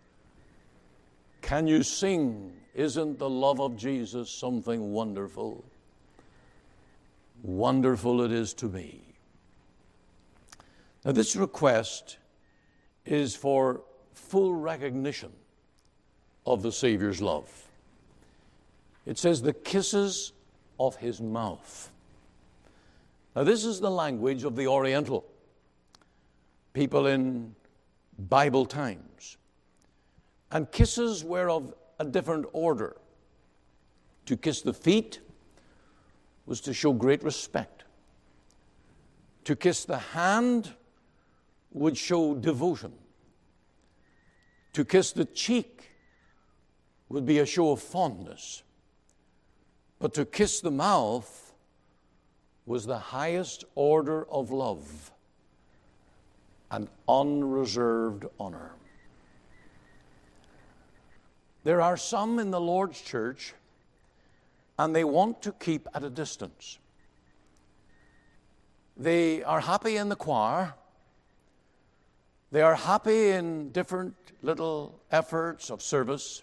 Can you sing, "Isn't the love of Jesus something wonderful? Wonderful it is to me." Now, this request is for full recognition of the Savior's love. It says, "the kisses of His mouth." Now, this is the language of the Oriental people in Bible times. And kisses were of a different order. To kiss the feet was to show great respect. To kiss the hand would show devotion. To kiss the cheek would be a show of fondness. But to kiss the mouth was the highest order of love and unreserved honor. There are some in the Lord's church, and they want to keep at a distance. They are happy in the choir. They are happy in different little efforts of service.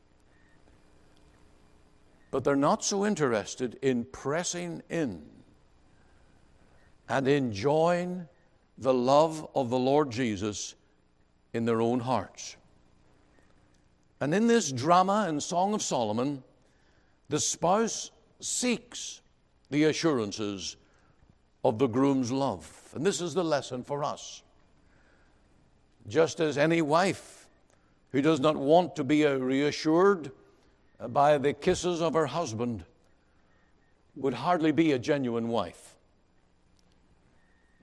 But they're not so interested in pressing in and enjoying the love of the Lord Jesus in their own hearts. And in this drama in Song of Solomon, the spouse seeks the assurances of the groom's love. And this is the lesson for us. Just as any wife who does not want to be reassured by the kisses of her husband would hardly be a genuine wife.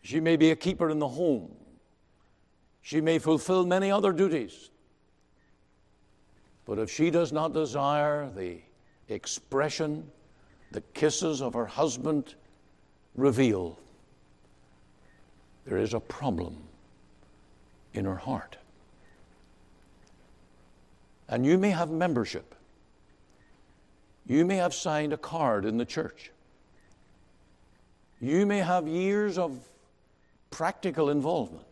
She may be a keeper in the home. She may fulfill many other duties. But if she does not desire the expression, the kisses of her husband reveal, there is a problem in her heart. And you may have membership. You may have signed a card in the church. You may have years of practical involvement.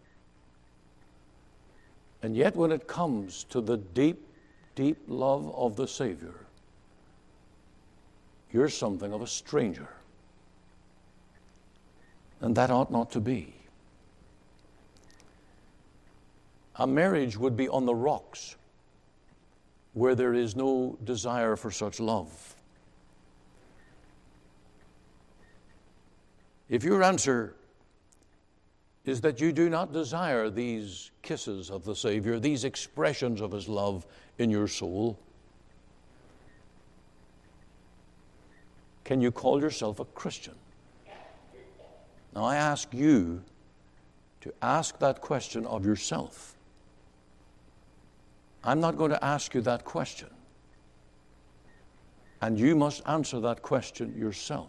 And yet when it comes to the deep, deep love of the Savior, you're something of a stranger. And that ought not to be. A marriage would be on the rocks where there is no desire for such love. If your answer is that you do not desire these kisses of the Savior, these expressions of His love in your soul, can you call yourself a Christian? Now I ask you to ask that question of yourself. I'm not going to ask you that question. And you must answer that question yourself.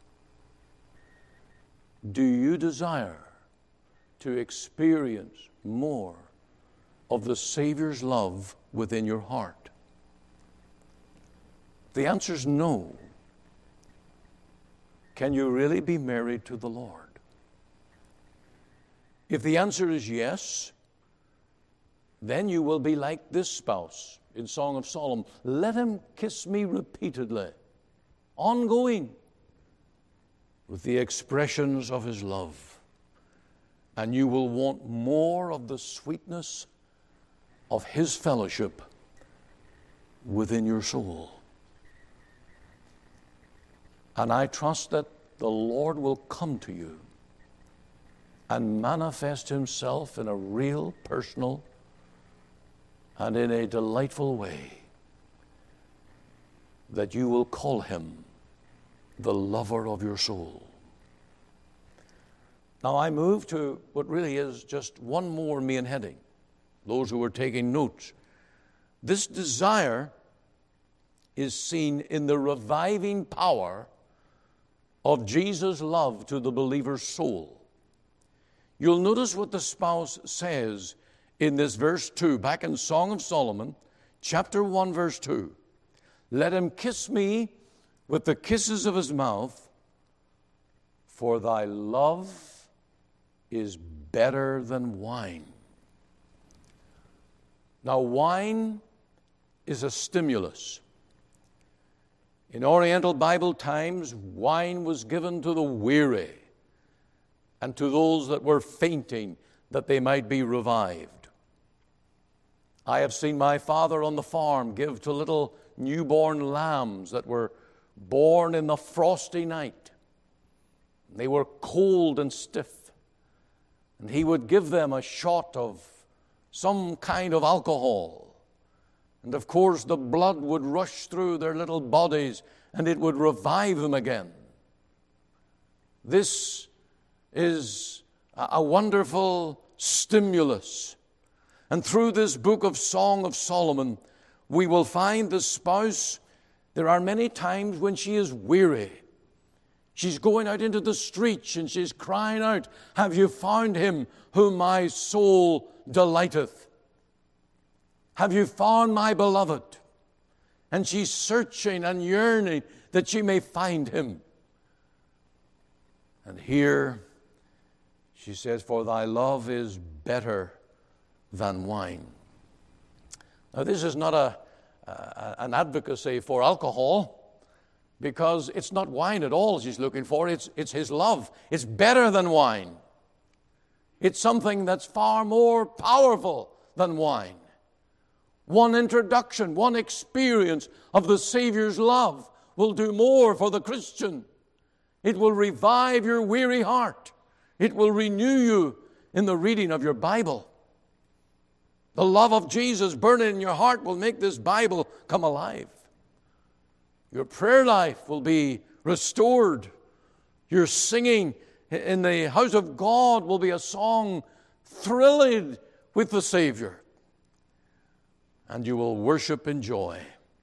Do you desire to experience more of the Savior's love within your heart? The answer is no. Can you really be married to the Lord? If the answer is yes, then you will be like this spouse in Song of Solomon. Let him kiss me repeatedly, ongoing, with the expressions of his love. And you will want more of the sweetness of his fellowship within your soul. And I trust that the Lord will come to you and manifest himself in a real, personal, and in a delightful way, that you will call him the lover of your soul. Now I move to what really is just one more main heading. Those who are taking notes. This desire is seen in the reviving power of Jesus' love to the believer's soul. You'll notice what the spouse says in this verse two, back in Song of Solomon, chapter one, verse two. Let him kiss me with the kisses of his mouth, for thy love is better than wine. Now, wine is a stimulus. In Oriental Bible times, wine was given to the weary and to those that were fainting, that they might be revived. I have seen my father on the farm give to little newborn lambs that were born in the frosty night. They were cold and stiff. And he would give them a shot of some kind of alcohol. And of course the blood would rush through their little bodies and it would revive them again. This is a wonderful stimulus. And through this book of Song of Solomon, we will find the spouse, there are many times when she is weary. She's going out into the streets and she's crying out, have you found him whom my soul delighteth? Have you found my beloved? And she's searching and yearning that she may find him. And here she says, for thy love is better than wine. Now this is not a, uh, an advocacy for alcohol, because it's not wine at all she's looking for. It's, it's his love. It's better than wine. It's something that's far more powerful than wine. One introduction, one experience of the Savior's love will do more for the Christian. It will revive your weary heart. It will renew you in the reading of your Bible. The love of Jesus burning in your heart will make this Bible come alive. Your prayer life will be restored. Your singing in the house of God will be a song thrilling with the Savior. And you will worship in joy.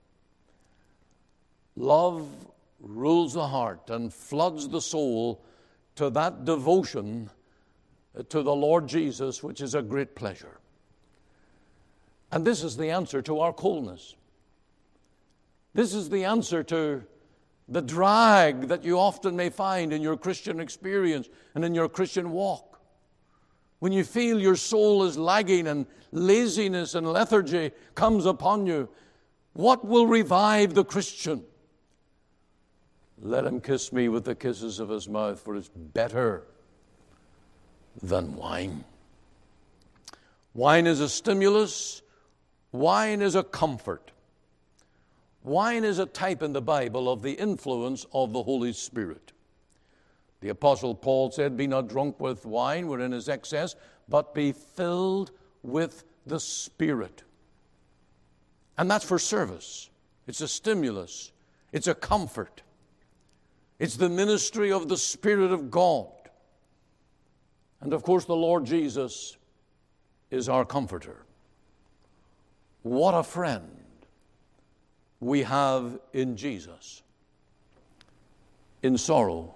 Love rules the heart and floods the soul to that devotion to the Lord Jesus, which is a great pleasure. And this is the answer to our coldness. This is the answer to the drag that you often may find in your Christian experience and in your Christian walk. When you feel your soul is lagging and laziness and lethargy comes upon you, what will revive the Christian? Let him kiss me with the kisses of his mouth, for it's better than wine. Wine is a stimulus. Wine is a comfort. Wine is a type in the Bible of the influence of the Holy Spirit. The Apostle Paul said, "Be not drunk with wine wherein is excess, but be filled with the Spirit." And that's for service. It's a stimulus. It's a comfort. It's the ministry of the Spirit of God. And of course, the Lord Jesus is our comforter. What a friend we have in Jesus. In sorrow,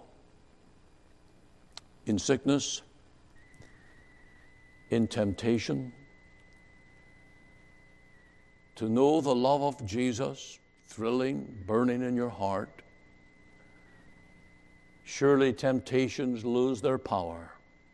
in sickness, in temptation, to know the love of Jesus thrilling, burning in your heart. Surely temptations lose their power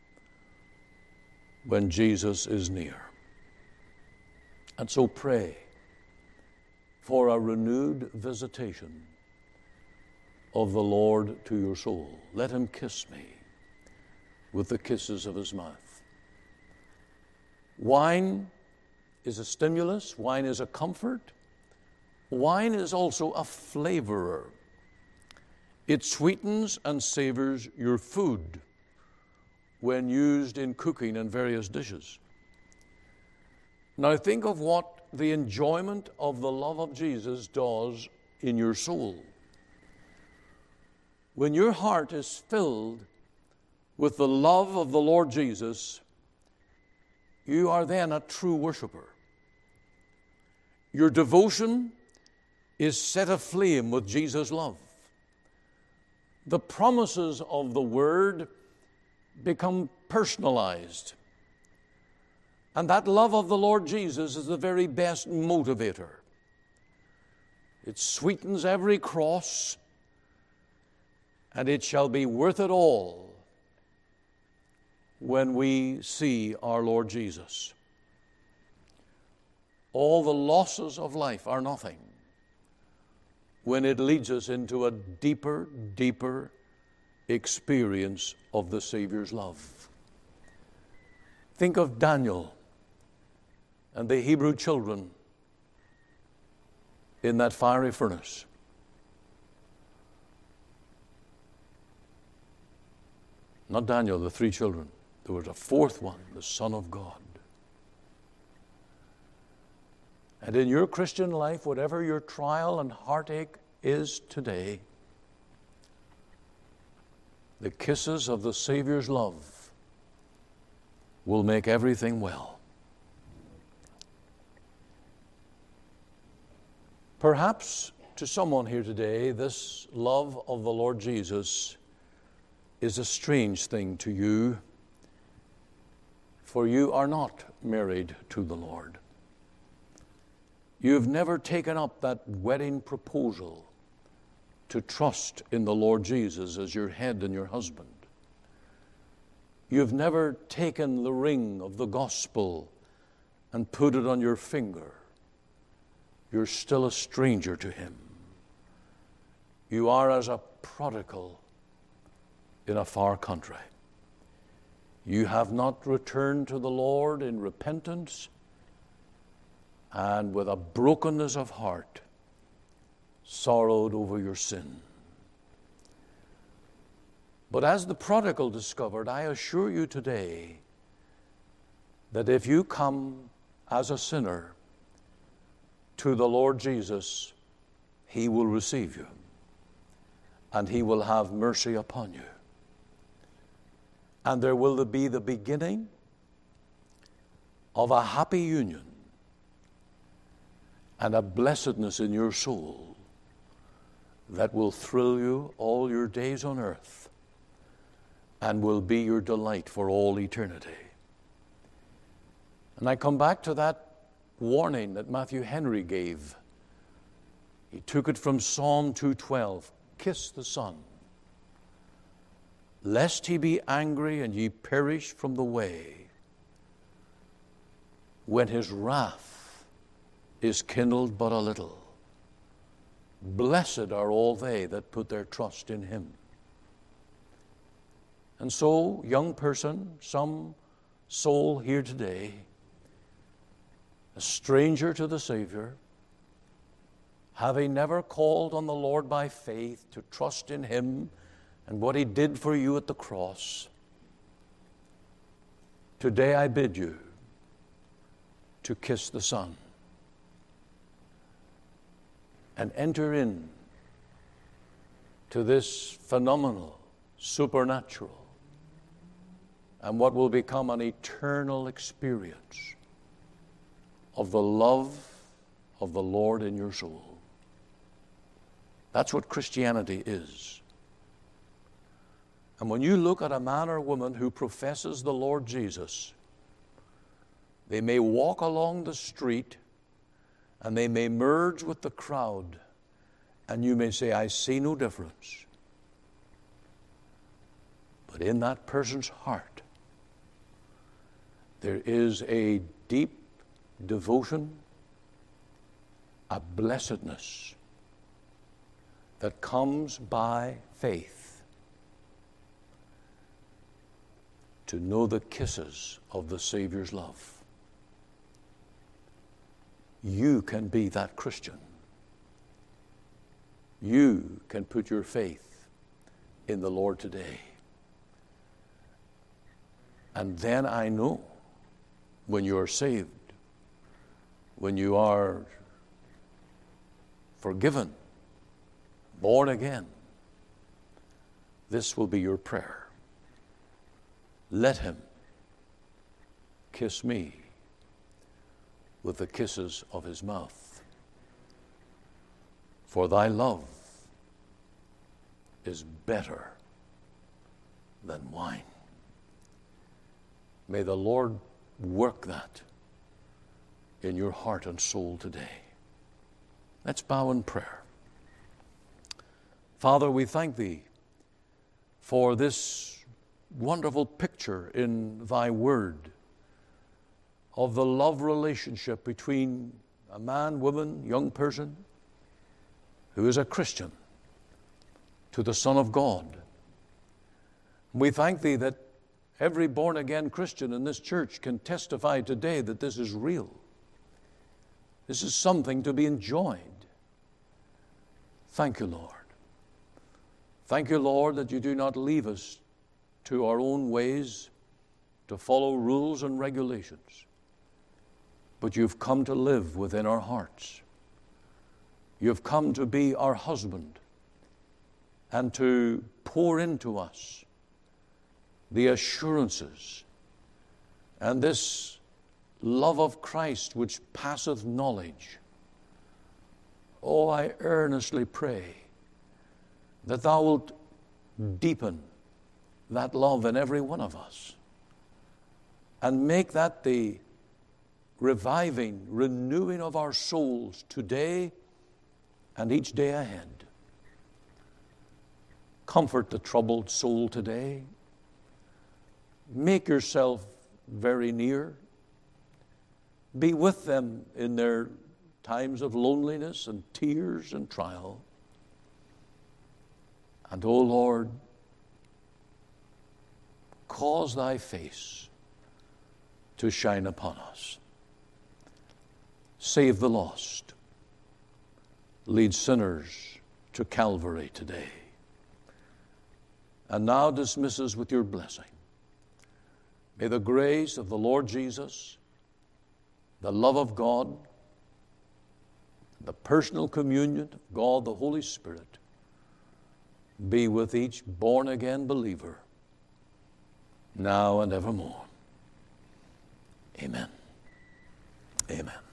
when Jesus is near. And so pray for a renewed visitation of the Lord to your soul. Let him kiss me with the kisses of his mouth. Wine is a stimulus. Wine is a comfort. Wine is also a flavorer. It sweetens and savors your food when used in cooking and various dishes. Now think of what the enjoyment of the love of Jesus does in your soul. When your heart is filled with the love of the Lord Jesus, you are then a true worshiper. Your devotion is set aflame with Jesus' love. The promises of the Word become personalized. And that love of the Lord Jesus is the very best motivator. It sweetens every cross, and it shall be worth it all when we see our Lord Jesus. All the losses of life are nothing when it leads us into a deeper, deeper experience of the Savior's love. Think of Daniel and the Hebrew children in that fiery furnace. Not Daniel, the three children. There was a fourth one, the Son of God. And in your Christian life, whatever your trial and heartache is today, the kisses of the Savior's love will make everything well. Perhaps to someone here today, this love of the Lord Jesus is a strange thing to you, for you are not married to the Lord. You've never taken up that wedding proposal to trust in the Lord Jesus as your head and your husband. You've never taken the ring of the gospel and put it on your finger. You're still a stranger to him. You are as a prodigal in a far country. You have not returned to the Lord in repentance and with a brokenness of heart sorrowed over your sin. But as the prodigal discovered, I assure you today that if you come as a sinner to the Lord Jesus, he will receive you and he will have mercy upon you. And there will be the beginning of a happy union and a blessedness in your soul that will thrill you all your days on earth and will be your delight for all eternity. And I come back to that warning that Matthew Henry gave. He took it from Psalm two twelve. Kiss the Son, lest he be angry and ye perish from the way, when his wrath is kindled but a little. Blessed are all they that put their trust in him. And so, young person, some soul here today, a stranger to the Savior, having never called on the Lord by faith to trust in him and what he did for you at the cross, today I bid you to kiss the Son and enter in to this phenomenal, supernatural, and what will become an eternal experience of the love of the Lord in your soul. That's what Christianity is. And when you look at a man or woman who professes the Lord Jesus, they may walk along the street and they may merge with the crowd, and you may say, I see no difference. But in that person's heart, there is a deep devotion, a blessedness that comes by faith to know the kisses of the Savior's love. You can be that Christian. You can put your faith in the Lord today. And then I know when you are saved, when you are forgiven, born again, this will be your prayer. Let him kiss me with the kisses of his mouth. For thy love is better than wine. May the Lord work that in your heart and soul today. Let's bow in prayer. Father, we thank thee for this wonderful picture in thy word of the love relationship between a man, woman, young person who is a Christian to the Son of God. We thank thee that every born-again Christian in this church can testify today that this is real. This is something to be enjoyed. Thank you, Lord. Thank you, Lord, that you do not leave us to our own ways to follow rules and regulations, but you've come to live within our hearts. You've come to be our husband and to pour into us the assurances and this love of Christ which passeth knowledge. Oh, I earnestly pray that thou wilt deepen that love in every one of us and make that the reviving, renewing of our souls today and each day ahead. Comfort the troubled soul today. Make yourself very near. Be with them in their times of loneliness and tears and trial. And, O Lord, cause thy face to shine upon us. Save the lost. Lead sinners to Calvary today. And now dismiss us with your blessing. May the grace of the Lord Jesus, the love of God, the personal communion of God the Holy Spirit be with each born-again believer now and evermore. Amen. Amen.